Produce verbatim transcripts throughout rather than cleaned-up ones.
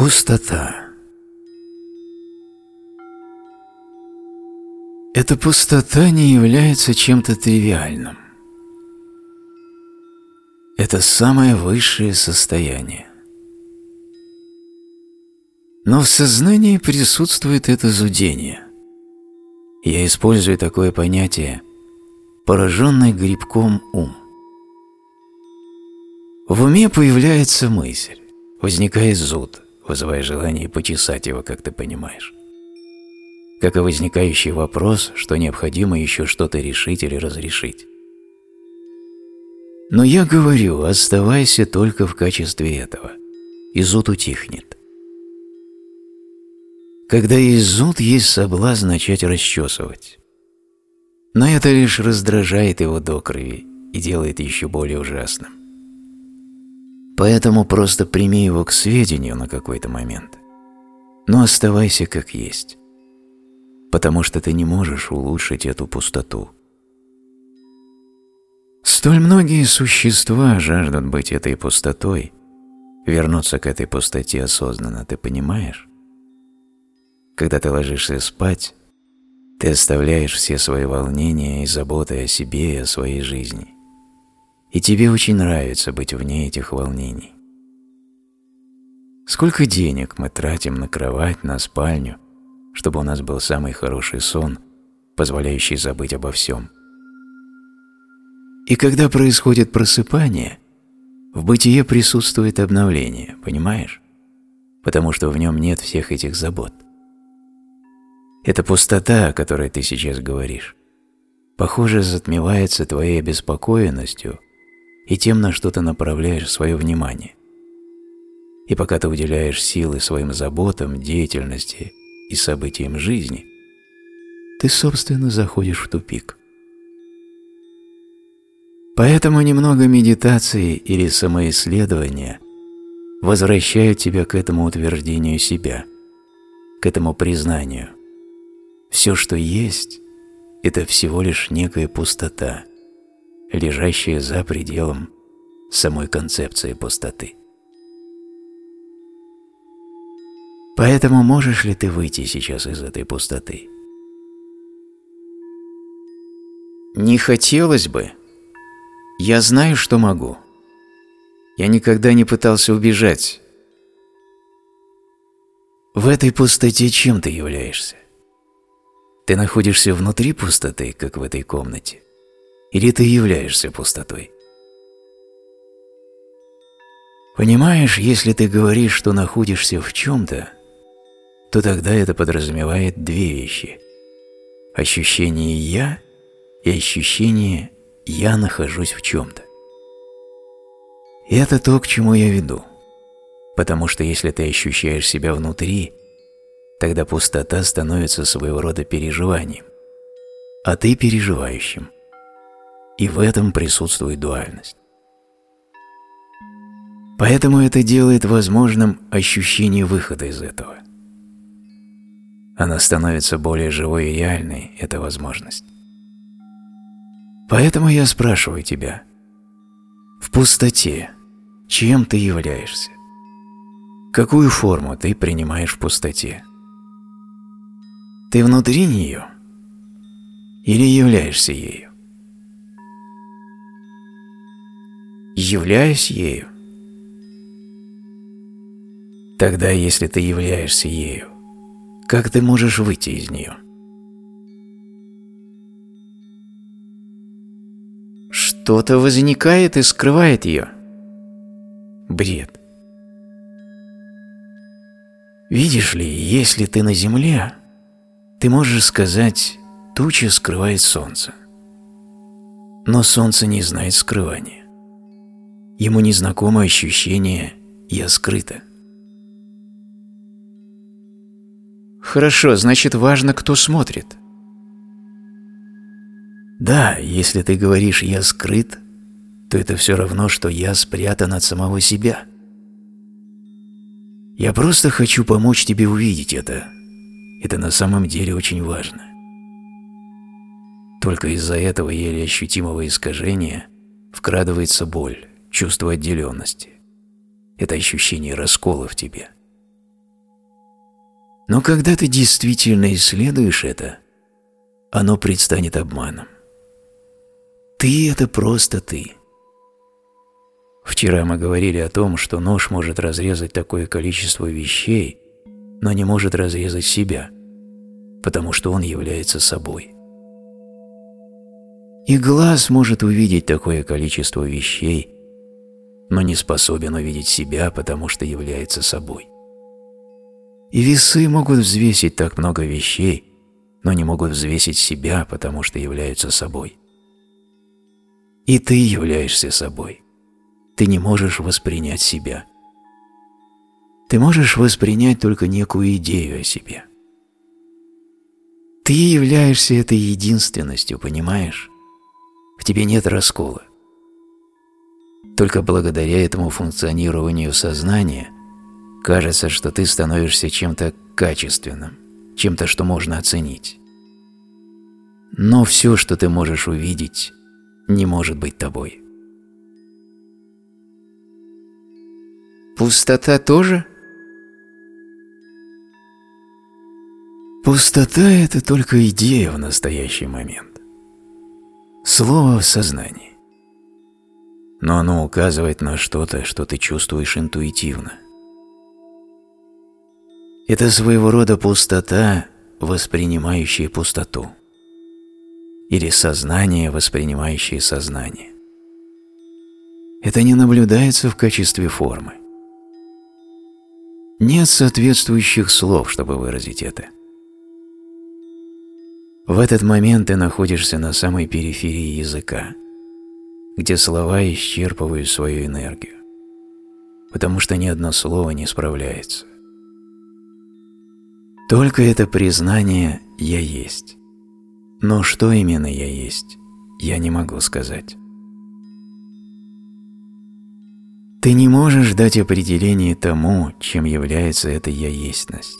Пустота. Эта пустота не является чем-то тривиальным. Это самое высшее состояние. Но в сознании присутствует это зудение. Я использую такое понятие «пораженный грибком ум». В уме появляется мысль, возникает зуд, вызывая желание почесать его, как ты понимаешь. Как и возникающий вопрос, что необходимо еще что-то решить или разрешить. Но я говорю, оставайся только в качестве этого, и зуд утихнет. Когда есть зуд, есть соблазн начать расчесывать. Но это лишь раздражает его до крови и делает еще более ужасным. Поэтому просто прими его к сведению на какой-то момент, но оставайся как есть, потому что ты не можешь улучшить эту пустоту. Столь многие существа жаждут быть этой пустотой, вернуться к этой пустоте осознанно, ты понимаешь? Когда ты ложишься спать, ты оставляешь все свои волнения и заботы о себе и о своей жизни. И тебе очень нравится быть вне этих волнений. Сколько денег мы тратим на кровать, на спальню, чтобы у нас был самый хороший сон, позволяющий забыть обо всем. И когда происходит просыпание, в бытие присутствует обновление, понимаешь? Потому что в нем нет всех этих забот. Эта пустота, о которой ты сейчас говоришь, похоже, затмевается твоей обеспокоенностью и тем, на что ты направляешь свое внимание. И пока ты уделяешь силы своим заботам, деятельности и событиям жизни, ты, собственно, заходишь в тупик. Поэтому немного медитации или самоисследования возвращают тебя к этому утверждению себя, к этому признанию. Все, что есть, это всего лишь некая пустота, лежащая за пределом самой концепции пустоты. Поэтому можешь ли ты выйти сейчас из этой пустоты? Не хотелось бы. Я знаю, что могу. Я никогда не пытался убежать. В этой пустоте чем ты являешься? Ты находишься внутри пустоты, как в этой комнате? Или ты являешься пустотой? Понимаешь, если ты говоришь, что находишься в чем-то, то тогда это подразумевает две вещи. Ощущение «я» и ощущение «я нахожусь в чем-то». И это то, к чему я веду. Потому что если ты ощущаешь себя внутри, тогда пустота становится своего рода переживанием, а ты переживающим. И в этом присутствует дуальность. Поэтому это делает возможным ощущение выхода из этого. Она становится более живой и реальной, эта возможность. Поэтому я спрашиваю тебя, в пустоте чем ты являешься? Какую форму ты принимаешь в пустоте? Ты внутри нее или являешься ею? Являюсь ею. Тогда, если ты являешься ею, как ты можешь выйти из нее? Что-то возникает и скрывает ее. Бред. Видишь ли, если ты на земле, ты можешь сказать, туча скрывает солнце. Но солнце не знает скрывания. Ему не знакомо ощущение «я скрыто». Хорошо, значит, важно, кто смотрит. Да, если ты говоришь «я скрыт», то это все равно, что «я спрятан от самого себя». Я просто хочу помочь тебе увидеть это. Это на самом деле очень важно. Только из-за этого еле ощутимого искажения вкрадывается боль, чувство отделенности. Это ощущение раскола в тебе. Но когда ты действительно исследуешь это, оно предстанет обманом. Ты – это просто ты. Вчера мы говорили о том, что нож может разрезать такое количество вещей, но не может разрезать себя, потому что он является собой. И глаз может увидеть такое количество вещей, но не способен увидеть себя, потому что является собой. И весы могут взвесить так много вещей, но не могут взвесить себя, потому что являются собой. И ты являешься собой. Ты не можешь воспринять себя. Ты можешь воспринять только некую идею о себе. Ты являешься этой единственностью, понимаешь? В тебе нет раскола. Только благодаря этому функционированию сознания кажется, что ты становишься чем-то качественным, чем-то, что можно оценить. Но все, что ты можешь увидеть, не может быть тобой. Пустота тоже? Пустота – это только идея в настоящий момент. Слово в сознании. Но оно указывает на что-то, что ты чувствуешь интуитивно. Это своего рода пустота, воспринимающая пустоту. Или сознание, воспринимающее сознание. Это не наблюдается в качестве формы. Нет соответствующих слов, чтобы выразить это. В этот момент ты находишься на самой периферии языка, где слова исчерпывают свою энергию, потому что ни одно слово не справляется. Только это признание «я есть». Но что именно я есть, я не могу сказать. Ты не можешь дать определение тому, чем является эта я-естьность.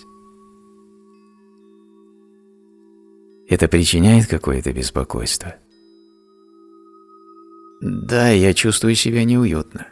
Это причиняет какое-то беспокойство? Да, я чувствую себя неуютно.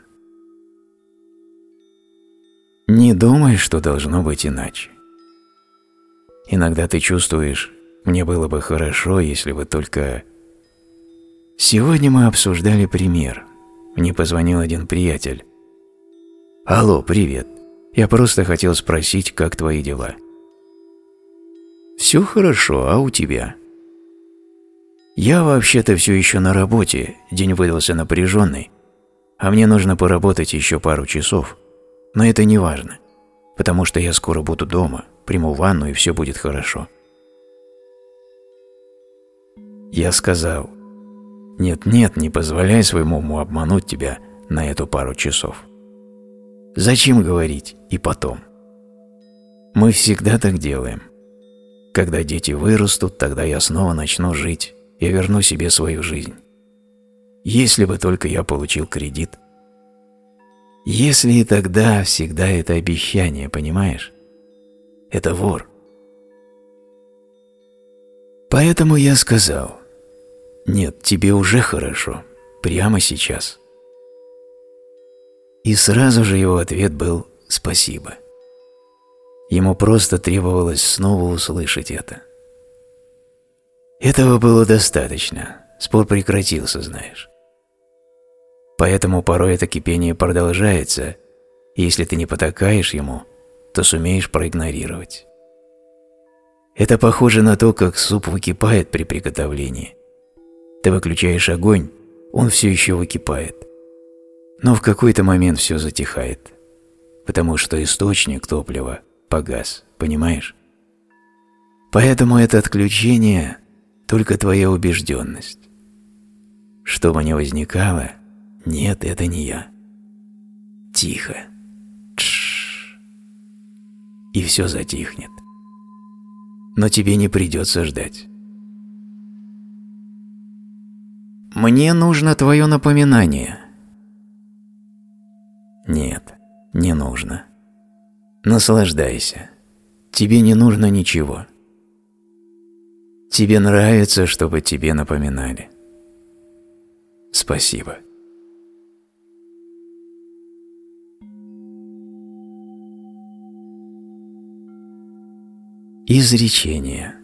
Не думай, что должно быть иначе. Иногда ты чувствуешь, мне было бы хорошо, если бы только... Сегодня мы обсуждали пример. Мне позвонил один приятель. «Алло, привет. Я просто хотел спросить, как твои дела?» «Все хорошо, а у тебя?» «Я вообще-то все еще на работе, день выдался напряженный, а мне нужно поработать еще пару часов, но это не важно, потому что я скоро буду дома, приму ванну и все будет хорошо». Я сказал: «Нет-нет, не позволяй своему уму обмануть тебя на эту пару часов. Зачем говорить «и потом»? Мы всегда так делаем. Когда дети вырастут, тогда я снова начну жить, я верну себе свою жизнь. Если бы только я получил кредит». Если и тогда, всегда это обещание, понимаешь? Это вор. Поэтому я сказал: «Нет, тебе уже хорошо, прямо сейчас». И сразу же его ответ был «спасибо». Ему просто требовалось снова услышать это. Этого было достаточно, спор прекратился, знаешь. Поэтому порой это кипение продолжается, и если ты не потакаешь ему, то сумеешь проигнорировать. Это похоже на то, как суп выкипает при приготовлении. Ты выключаешь огонь, он все еще выкипает. Но в какой-то момент все затихает, потому что источник топлива погас, понимаешь? Поэтому это отключение – только твоя убежденность. Что бы ни возникало, нет, это не я. Тихо. Тш. И все затихнет. Но тебе не придется ждать. Мне нужно твое напоминание. Нет, не нужно. Наслаждайся. Тебе не нужно ничего. Тебе нравится, чтобы тебе напоминали. Спасибо. Изречение.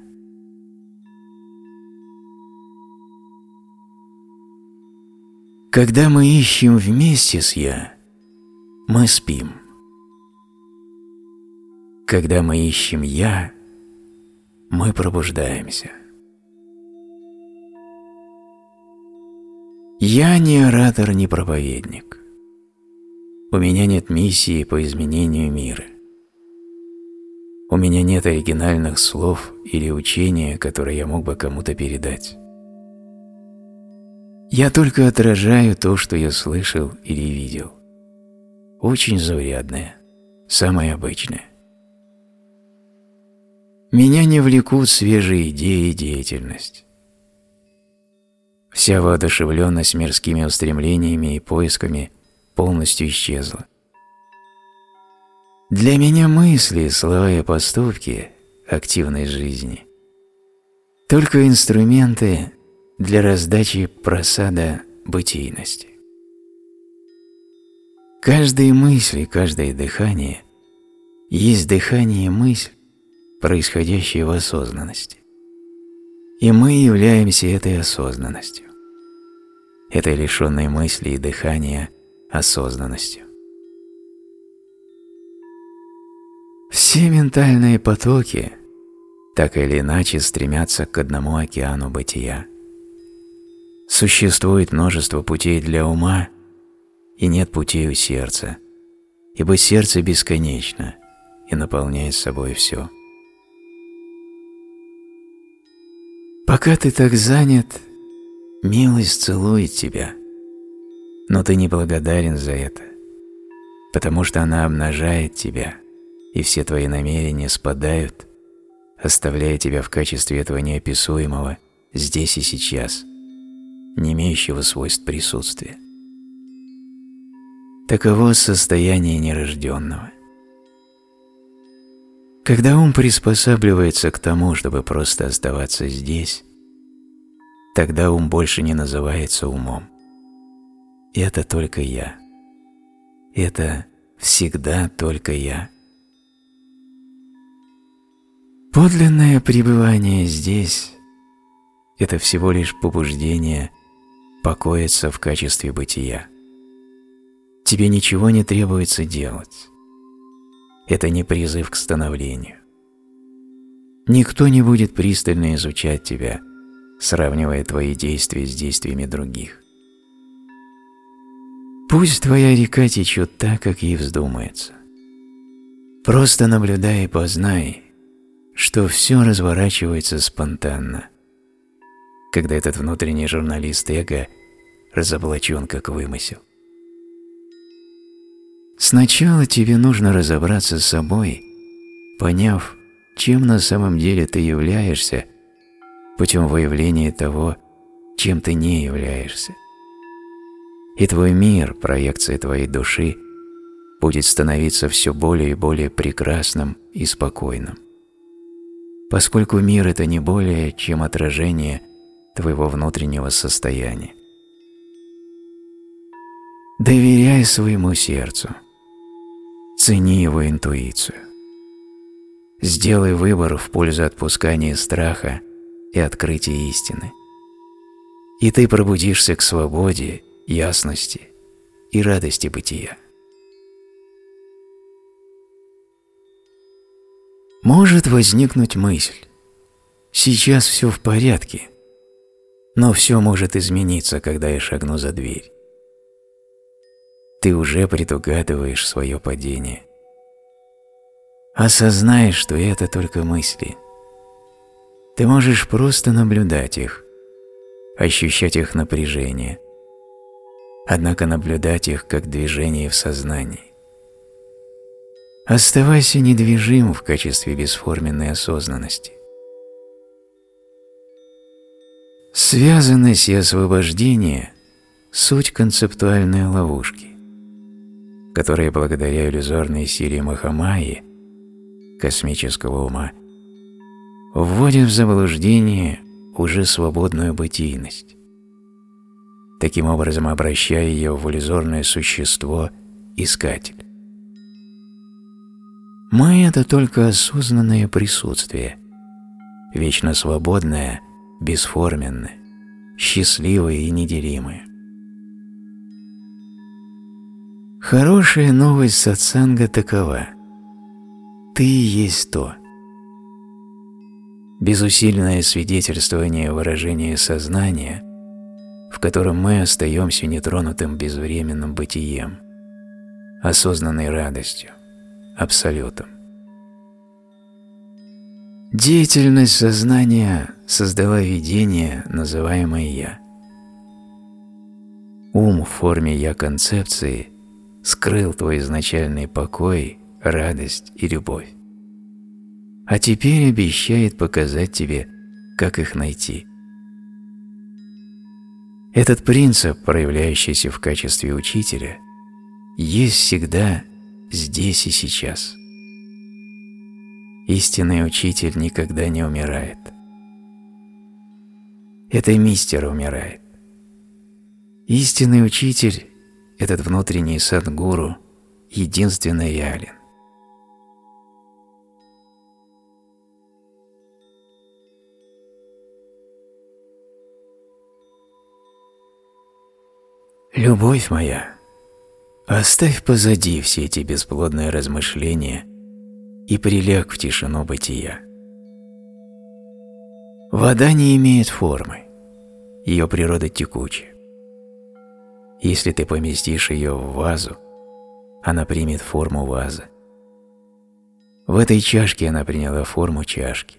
Когда мы ищем вместе с «я», мы спим. Когда мы ищем «я», мы пробуждаемся. Я не оратор, не проповедник. У меня нет миссии по изменению мира. У меня нет оригинальных слов или учения, которые я мог бы кому-то передать. Я только отражаю то, что я слышал или видел. Очень заурядное, самое обычное. Меня не влекут свежие идеи и деятельность. Вся воодушевленность мирскими устремлениями и поисками полностью исчезла. Для меня мысли, слова и поступки активной жизни – только инструменты для раздачи просада бытийности. Каждая мысль и каждое дыхание есть дыхание и мысль, происходящие в осознанности. И мы являемся этой осознанностью, этой лишенной мысли и дыхания осознанностью. Все ментальные потоки так или иначе стремятся к одному океану бытия. Существует множество путей для ума, и нет путей у сердца, ибо сердце бесконечно и наполняет собой все. Пока ты так занят, милость целует тебя, но ты не благодарен за это, потому что она обнажает тебя, и все твои намерения спадают, оставляя тебя в качестве этого неописуемого здесь и сейчас, не имеющего свойств присутствия. Таково состояние нерожденного. Когда ум приспосабливается к тому, чтобы просто оставаться здесь, тогда ум больше не называется умом. Это только я. Это всегда только я. Подлинное пребывание здесь – это всего лишь побуждение покоиться в качестве бытия. Тебе ничего не требуется делать. Это не призыв к становлению. Никто не будет пристально изучать тебя, сравнивая твои действия с действиями других. Пусть твоя река течет так, как ей вздумается. Просто наблюдай и познай, что все разворачивается спонтанно, когда этот внутренний журналист эго разоблачен как вымысел. Сначала тебе нужно разобраться с собой, поняв, чем на самом деле ты являешься, путем выявления того, чем ты не являешься. И твой мир, проекция твоей души, будет становиться все более и более прекрасным и спокойным, поскольку мир – это не более, чем отражение твоего внутреннего состояния. Доверяй своему сердцу. Цени его интуицию. Сделай выбор в пользу отпускания страха и открытия истины. И ты пробудишься к свободе, ясности и радости бытия. Может возникнуть мысль: сейчас все в порядке, но все может измениться, когда я шагну за дверь. Ты уже предугадываешь свое падение. Осознай, что это только мысли. Ты можешь просто наблюдать их, ощущать их напряжение, однако наблюдать их как движение в сознании. Оставайся недвижим в качестве бесформенной осознанности. Связанность и освобождение – суть концептуальной ловушки, которые благодаря иллюзорной силе Махамайи, космического ума, вводят в заблуждение уже свободную бытийность, таким образом обращая ее в иллюзорное существо – искатель. Мы – это только осознанное присутствие, вечно свободное, бесформенное, счастливое и неделимое. Хорошая новость сатсанга такова: ты есть то. Безусильное свидетельствование выражения сознания, в котором мы остаемся нетронутым безвременным бытием, осознанной радостью, абсолютом. Деятельность сознания создала видение, называемое «я». Ум в форме «я» концепции скрыл твой изначальный покой, радость и любовь, а теперь обещает показать тебе, как их найти. Этот принцип, проявляющийся в качестве учителя, есть всегда здесь и сейчас. Истинный учитель никогда не умирает. Это мистер умирает. Истинный учитель, этот внутренний садгуру, единственно реален. Любовь моя, оставь позади все эти бесплодные размышления и приляг в тишину бытия. Вода не имеет формы, ее природа текучая. Если ты поместишь ее в вазу, она примет форму вазы. В этой чашке она приняла форму чашки.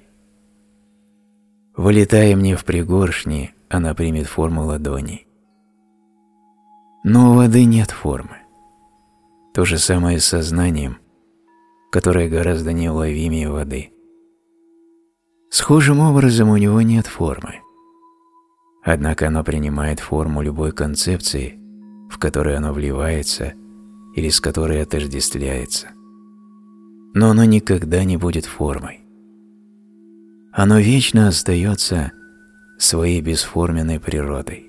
Вылетая мне в пригоршни, она примет форму ладони. Но у воды нет формы. То же самое с сознанием, которое гораздо неуловимее воды. Схожим образом у него нет формы. Однако оно принимает форму любой концепции, в которой оно вливается или с которой отождествляется. Но оно никогда не будет формой. Оно вечно остается своей бесформенной природой.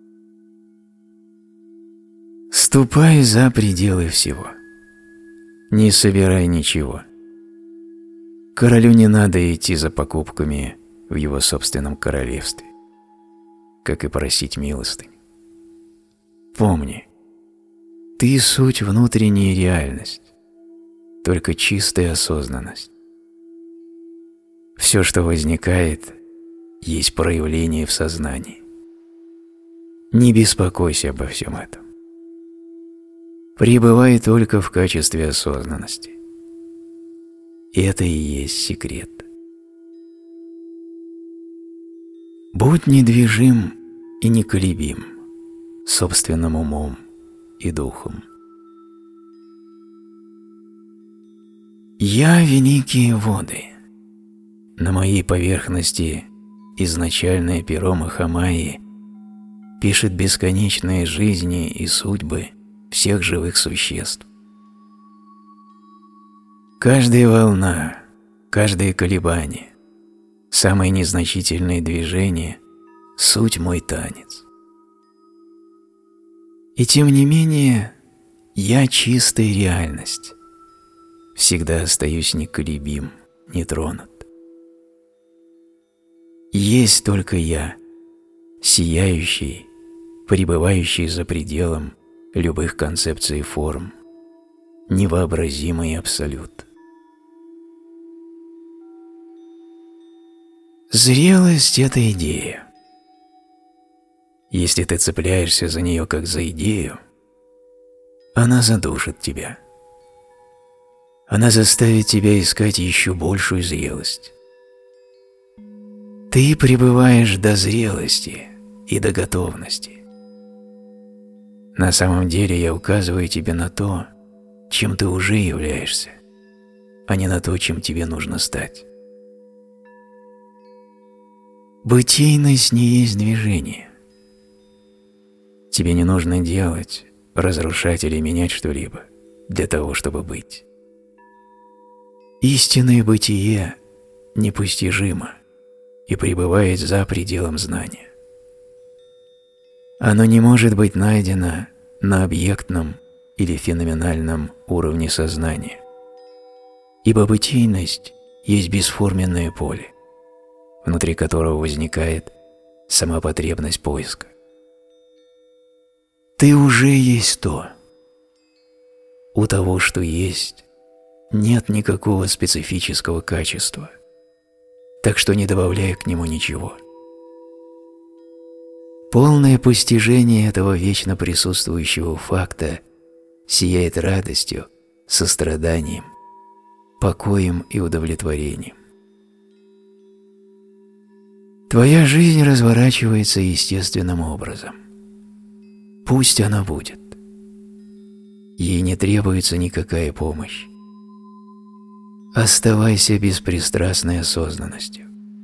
Ступай за пределы всего. Не собирай ничего. Королю не надо идти за покупками в его собственном королевстве, как и просить милостынь. Помни, ты суть внутренняя реальность, только чистая осознанность. Все, что возникает, есть проявление в сознании. Не беспокойся обо всем этом. Пребывай только в качестве осознанности. Это и есть секрет. Будь недвижим и неколебим собственным умом и духом. Я – великие воды. На моей поверхности изначальное перо Махамайи пишет бесконечные жизни и судьбы всех живых существ. Каждая волна, каждое колебание, самые незначительные движения – суть мой танец. И тем не менее, я чистая реальность, всегда остаюсь неколебим, нетронут. Есть только я, сияющий, пребывающий за пределом любых концепций и форм, невообразимый абсолют. Зрелость – это идея. Если ты цепляешься за нее как за идею, она задушит тебя. Она заставит тебя искать еще большую зрелость. Ты пребываешь до зрелости и до готовности. На самом деле я указываю тебе на то, чем ты уже являешься, а не на то, чем тебе нужно стать. Бытийность не есть движение. Тебе не нужно делать, разрушать или менять что-либо для того, чтобы быть. Истинное бытие непостижимо и пребывает за пределом знания. Оно не может быть найдено на объектном или феноменальном уровне сознания Ибо бытийность есть бесформенное поле, внутри которого возникает сама потребность поиска. Ты уже есть то. У того, что есть, нет никакого специфического качества, так что не добавляй к нему ничего. Полное постижение этого вечно присутствующего факта сияет радостью, состраданием, покоем и удовлетворением. Твоя жизнь разворачивается естественным образом. Пусть она будет. Ей не требуется никакая помощь. Оставайся беспристрастной осознанностью.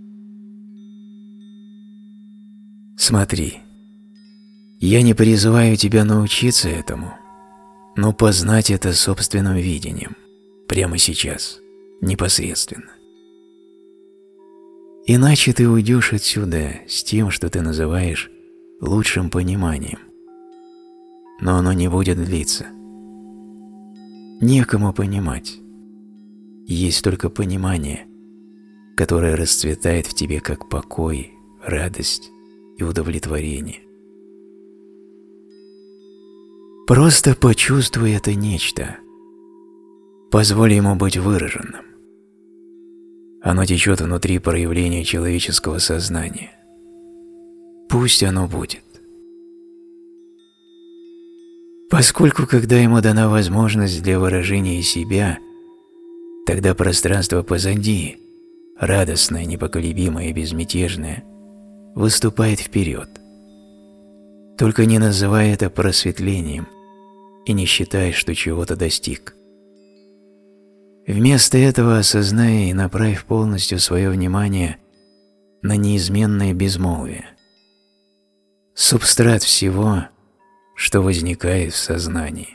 Смотри, я не призываю тебя научиться этому, но познать это собственным видением, прямо сейчас, непосредственно. Иначе ты уйдешь отсюда с тем, что ты называешь лучшим пониманием, но оно не будет длиться. Некому понимать. Есть только понимание, которое расцветает в тебе как покой, радость и удовлетворение. Просто почувствуй это нечто. Позволь ему быть выраженным. Оно течет внутри проявления человеческого сознания. Пусть оно будет. Поскольку, когда ему дана возможность для выражения себя, тогда пространство позади, радостное, непоколебимое и безмятежное, выступает вперед. Только не называй это просветлением и не считай, что чего-то достиг. Вместо этого осознай и направь полностью свое внимание на неизменное безмолвие, субстрат всего, что возникает в сознании.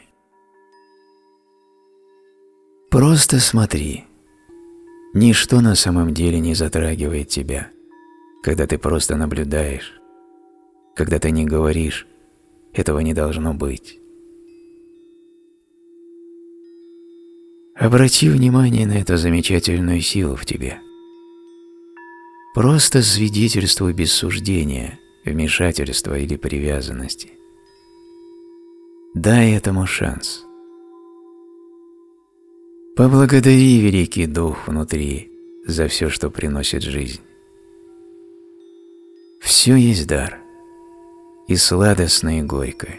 Просто смотри. Ничто на самом деле не затрагивает тебя, когда ты просто наблюдаешь, когда ты не говоришь, этого не должно быть. Обрати внимание на эту замечательную силу в тебе. Просто свидетельствуй без суждения, вмешательства или привязанности. Дай этому шанс. Поблагодари великий дух внутри за все, что приносит жизнь. Все есть дар, и сладостное, и горькое.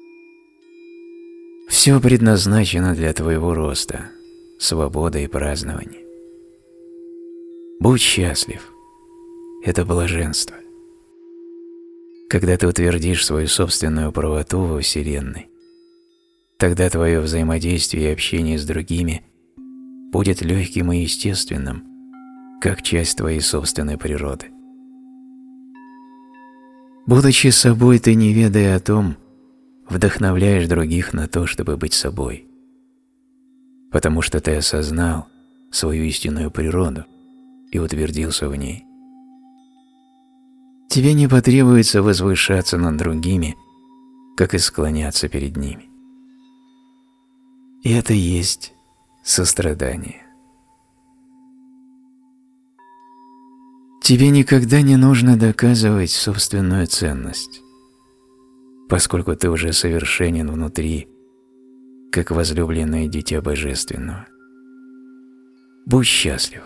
Все предназначено для твоего роста, свободы и празднования. Будь счастлив. Это блаженство. Когда ты утвердишь свою собственную правоту во Вселенной, тогда твое взаимодействие и общение с другими будет легким и естественным, как часть твоей собственной природы. Будучи собой, ты, не ведая о том, вдохновляешь других на то, чтобы быть собой, потому что ты осознал свою истинную природу и утвердился в ней. Тебе не потребуется возвышаться над другими, как и склоняться перед ними. И это есть сострадание. Тебе никогда не нужно доказывать собственную ценность, поскольку ты уже совершенен внутри, как возлюбленное дитя Божественного. Будь счастлив.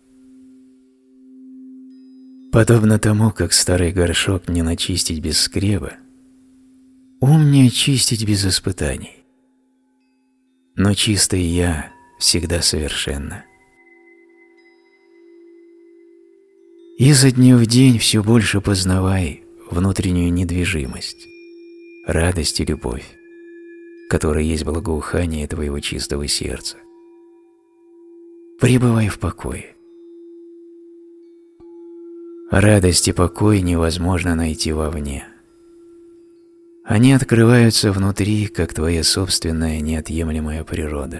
Подобно тому, как старый горшок не начистить без скреба, ум не очистить без испытаний. Но чистое «Я» всегда совершенно. Изо дня в день все больше познавай внутреннюю недвижимость, радость и любовь, которая есть благоухание твоего чистого сердца. Пребывай в покое. Радость и покой невозможно найти вовне. Они открываются внутри, как твоя собственная неотъемлемая природа.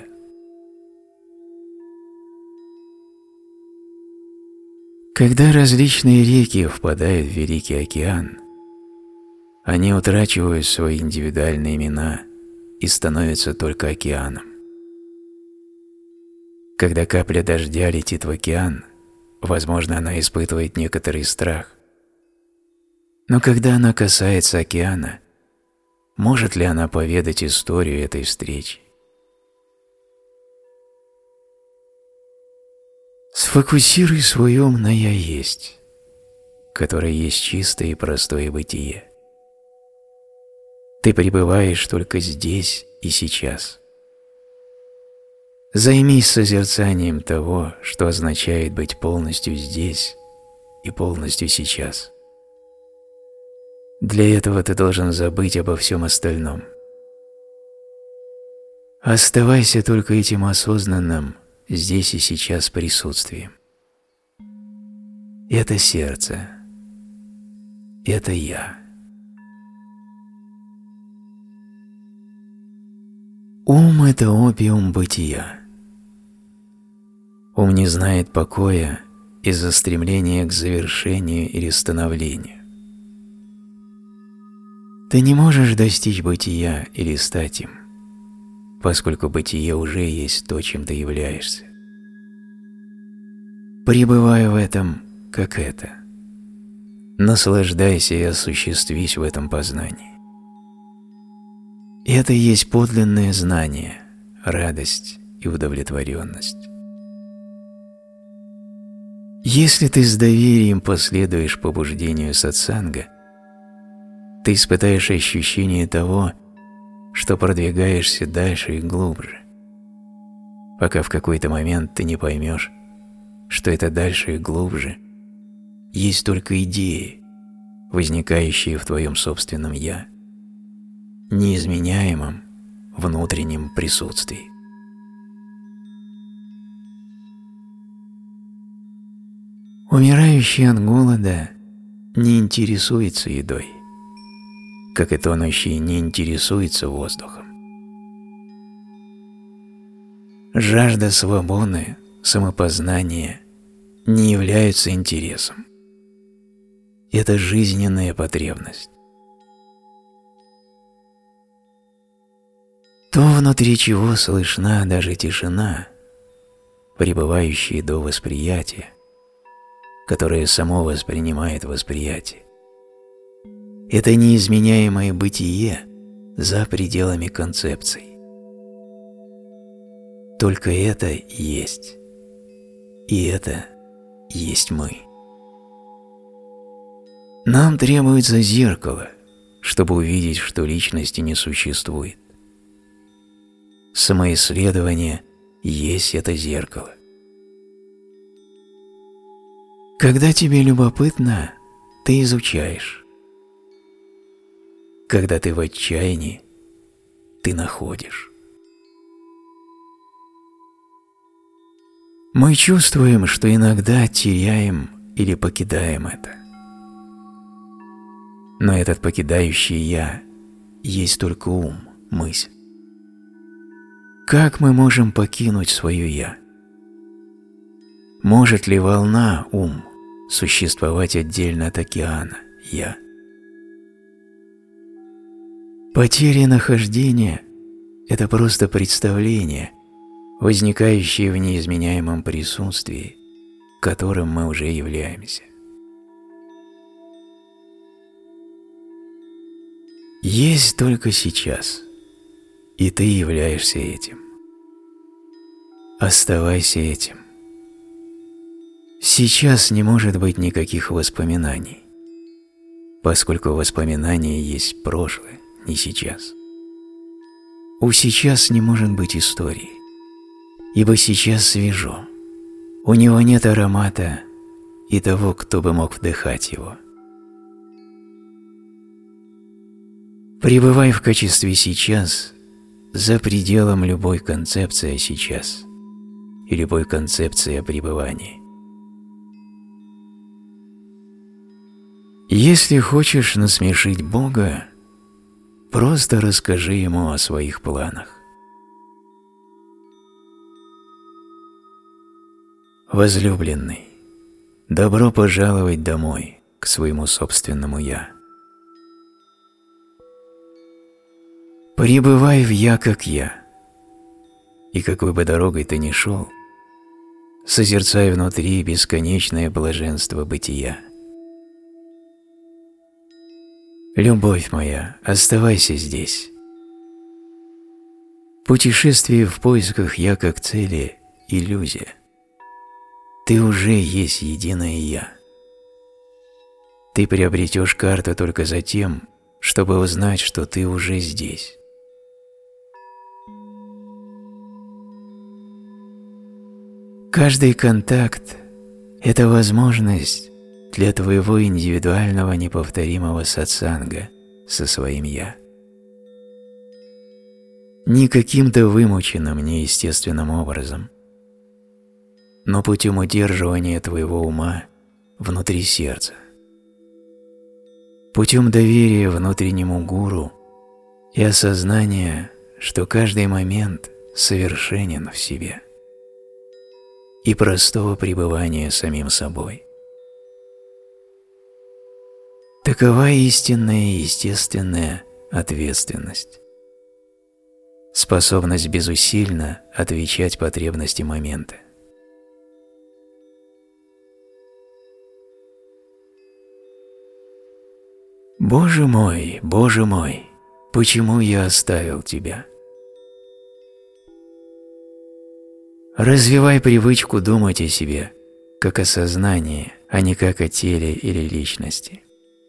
Когда различные реки впадают в Великий океан, они утрачивают свои индивидуальные имена и становятся только океаном. Когда капля дождя летит в океан, возможно, она испытывает некоторый страх. Но когда она касается океана, может ли она поведать историю этой встречи? Сфокусируй свой ум на «Я есть», которое есть чистое и простое бытие. Ты пребываешь только здесь и сейчас. Займись созерцанием того, что означает быть полностью здесь и полностью сейчас. Для этого ты должен забыть обо всем остальном. Оставайся только этим осознанным здесь и сейчас присутствием. Это сердце. Это я. Ум – это опиум бытия. Ум не знает покоя из-за стремления к завершению или становлению. Ты не можешь достичь бытия или стать им, поскольку бытие уже есть то, чем ты являешься. Пребывай в этом, как это. Наслаждайся и осуществись в этом познании. Это и есть подлинное знание, радость и удовлетворенность. Если ты с доверием последуешь побуждению сатсанга, ты испытаешь ощущение того, что продвигаешься дальше и глубже, пока в какой-то момент ты не поймешь, что это дальше и глубже есть только идеи, возникающие в твоем собственном «я», неизменяемом внутреннем присутствии. Умирающий от голода не интересуется едой, как и тонущий не интересуется воздухом. Жажда свободы, самопознания не являются интересом. Это жизненная потребность. То, внутри чего слышна даже тишина, пребывающая до восприятия, которое само воспринимает восприятие. Это неизменяемое бытие за пределами концепций. Только это есть. И это есть мы. Нам требуется зеркало, чтобы увидеть, что личности не существует. Самоисследование есть это зеркало. Когда тебе любопытно, ты изучаешь. Когда ты в отчаянии, ты находишь. Мы чувствуем, что иногда теряем или покидаем это. Но этот покидающий «я» есть только ум, мысль. Как мы можем покинуть свое «я»? Может ли волна, ум, существовать отдельно от океана, «я»? Потеря нахождения – это просто представление, возникающее в неизменяемом присутствии, которым мы уже являемся. Есть только сейчас, и ты являешься этим. Оставайся этим. Сейчас не может быть никаких воспоминаний, поскольку воспоминания есть прошлое, не сейчас. У сейчас не может быть истории, ибо сейчас свежо. У него нет аромата и того, кто бы мог вдыхать его. Пребывай в качестве сейчас за пределом любой концепции о сейчас и любой концепции о пребывании. Если хочешь насмешить Бога, просто расскажи Ему о своих планах. Возлюбленный, добро пожаловать домой, к своему собственному «Я». Пребывай в «Я» как «Я», и какой бы дорогой ты ни шел, созерцай внутри бесконечное блаженство бытия. Любовь моя, оставайся здесь. Путешествие в поисках «я» как цели – иллюзия. Ты уже есть единое «я». Ты приобретешь карту только за тем, чтобы узнать, что ты уже здесь. Каждый контакт – это возможность для твоего индивидуального неповторимого сатсанга со своим «я». Не каким-то вымученным, неестественным образом, но путем удерживания твоего ума внутри сердца, путем доверия внутреннему гуру и осознания, что каждый момент совершенен в себе, и простого пребывания самим собой. Такова истинная и естественная ответственность. Способность безусильно отвечать потребности момента. Боже мой, Боже мой, почему я оставил Тебя? Развивай привычку думать о себе, как о сознании, а не как о теле или личности.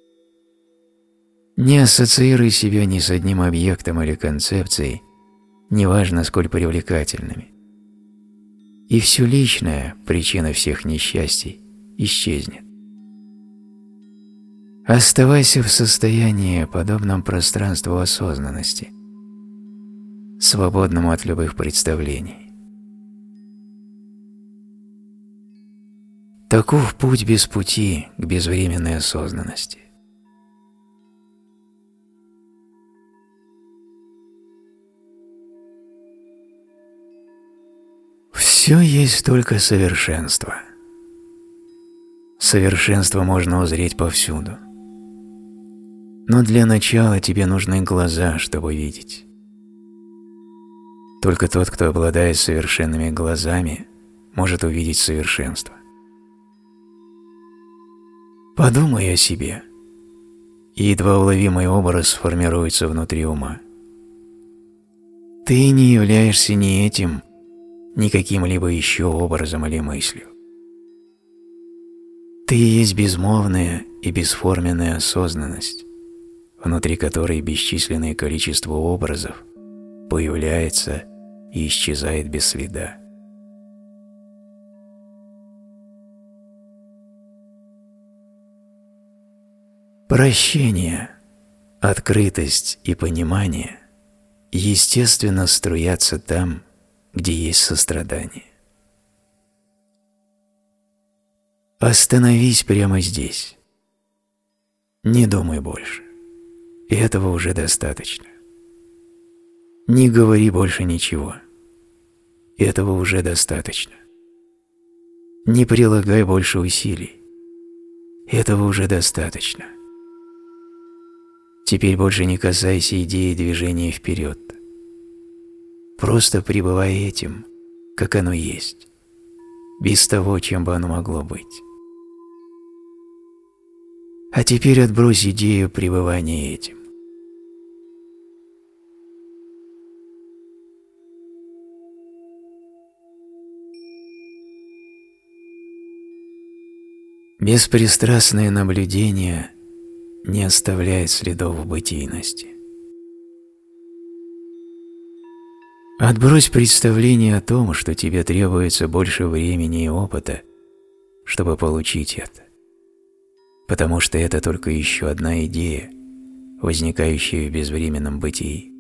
Не ассоциируй себя ни с одним объектом или концепцией, неважно сколь привлекательными. И все личное, причина всех несчастий, исчезнет. Оставайся в состоянии, подобном пространству осознанности, свободному от любых представлений. Таков путь без пути к безвременной осознанности. Все есть только совершенство. Совершенство можно узреть повсюду. Но для начала тебе нужны глаза, чтобы видеть. Только тот, кто обладает совершенными глазами, может увидеть совершенство. Подумай о себе, и едва уловимый образ формируется внутри ума. Ты не являешься ни этим, ни каким-либо еще образом или мыслью. Ты есть безмолвная и бесформенная осознанность, внутри которой бесчисленное количество образов появляется и исчезает без следа. Прощение, открытость и понимание естественно струятся там, где есть сострадание. Остановись прямо здесь. Не думай больше. Этого уже достаточно. Не говори больше ничего. Этого уже достаточно. Не прилагай больше усилий. Этого уже достаточно. Теперь больше не касайся идеи движения вперед. Просто пребывай этим, как оно есть, без того, чем бы оно могло быть. А теперь отбрось идею пребывания этим. Беспристрастное наблюдение не оставляет следов в бытийности. Отбрось представление о том, что тебе требуется больше времени и опыта, чтобы получить это, потому что это только еще одна идея, возникающая в безвременном бытии.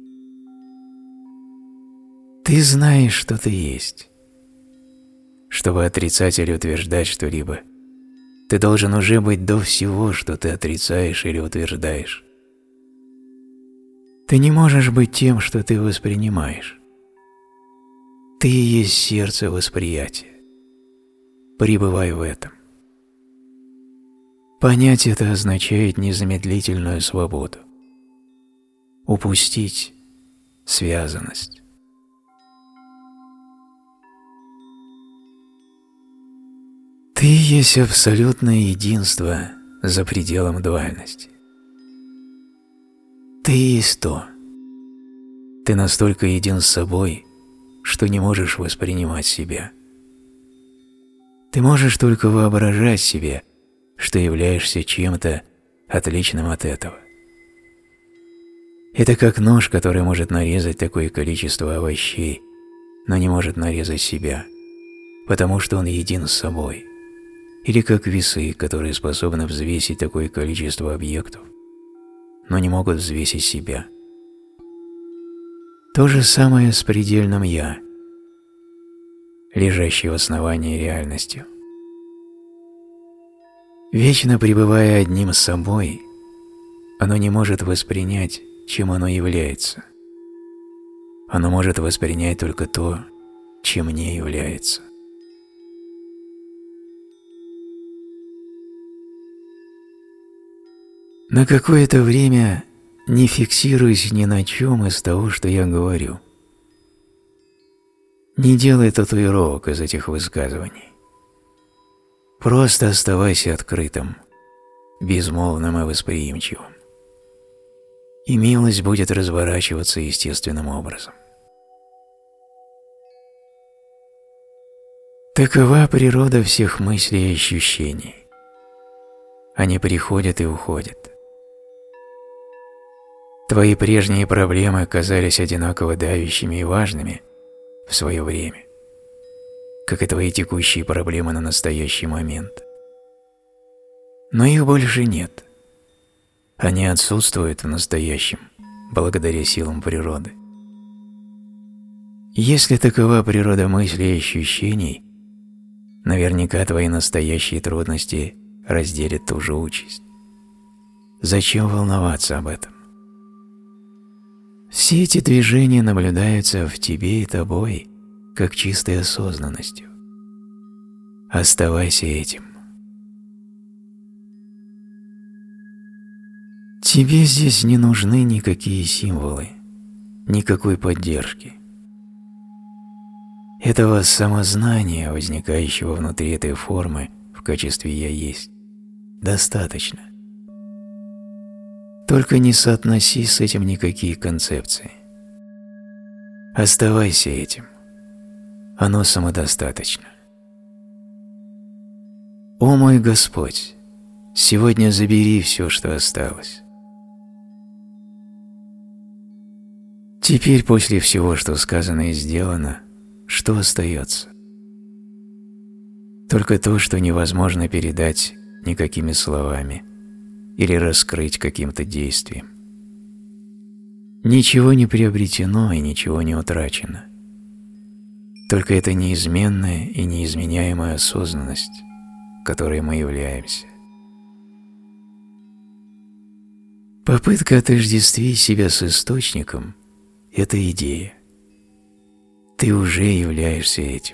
Ты знаешь, что ты есть. Чтобы отрицать или утверждать что-либо, ты должен уже быть до всего, что ты отрицаешь или утверждаешь. Ты не можешь быть тем, что ты воспринимаешь. Ты и есть сердце восприятия. Пребывай в этом. Понять это означает незамедлительную свободу. Упустить связанность. Ты есть абсолютное единство за пределом дуальности. Ты есть то. Ты настолько един с собой, что не можешь воспринимать себя. Ты можешь только воображать себе, что являешься чем-то отличным от этого. Это как нож, который может нарезать такое количество овощей, но не может нарезать себя, потому что он един с собой. Или как весы, которые способны взвесить такое количество объектов, но не могут взвесить себя. То же самое с предельным «я», лежащий в основании реальностью. Вечно пребывая одним с собой, оно не может воспринять, чем оно является. Оно может воспринять только то, чем не является. На какое-то время не фиксируйся ни на чем из того, что я говорю. Не делай татуировок из этих высказываний. Просто оставайся открытым, безмолвным и восприимчивым. И милость будет разворачиваться естественным образом. Такова природа всех мыслей и ощущений. Они приходят и уходят. Твои прежние проблемы казались одинаково давящими и важными в свое время, как и твои текущие проблемы на настоящий момент. Но их больше нет. Они отсутствуют в настоящем, благодаря силам природы. Если такова природа мыслей и ощущений, наверняка твои настоящие трудности разделят ту же участь. Зачем волноваться об этом? Все эти движения наблюдаются в тебе и тобой, как чистой осознанностью. Оставайся этим. Тебе здесь не нужны никакие символы, никакой поддержки. Этого самознания, возникающего внутри этой формы в качестве «я есть», достаточно. Только не соотноси с этим никакие концепции. Оставайся этим. Оно самодостаточно. О мой Господь, сегодня забери все, что осталось. Теперь, после всего, что сказано и сделано, что остается? Только то, что невозможно передать никакими словами или раскрыть каким-то действием. Ничего не приобретено и ничего не утрачено. Только это неизменная и неизменяемая осознанность, которой мы являемся. Попытка отождествить себя с источником – это идея. Ты уже являешься этим.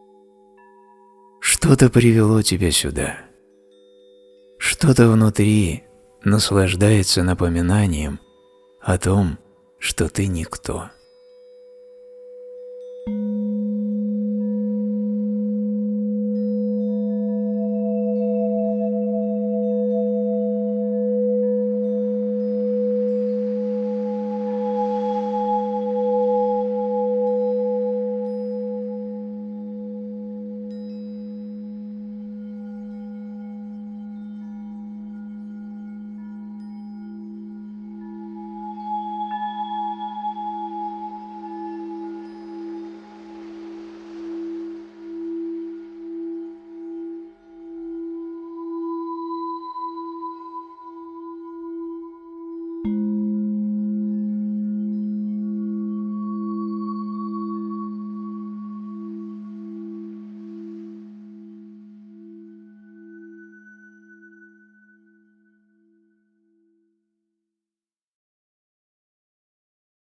Что-то привело тебя сюда. Что-то внутри наслаждается напоминанием о том, что ты никто.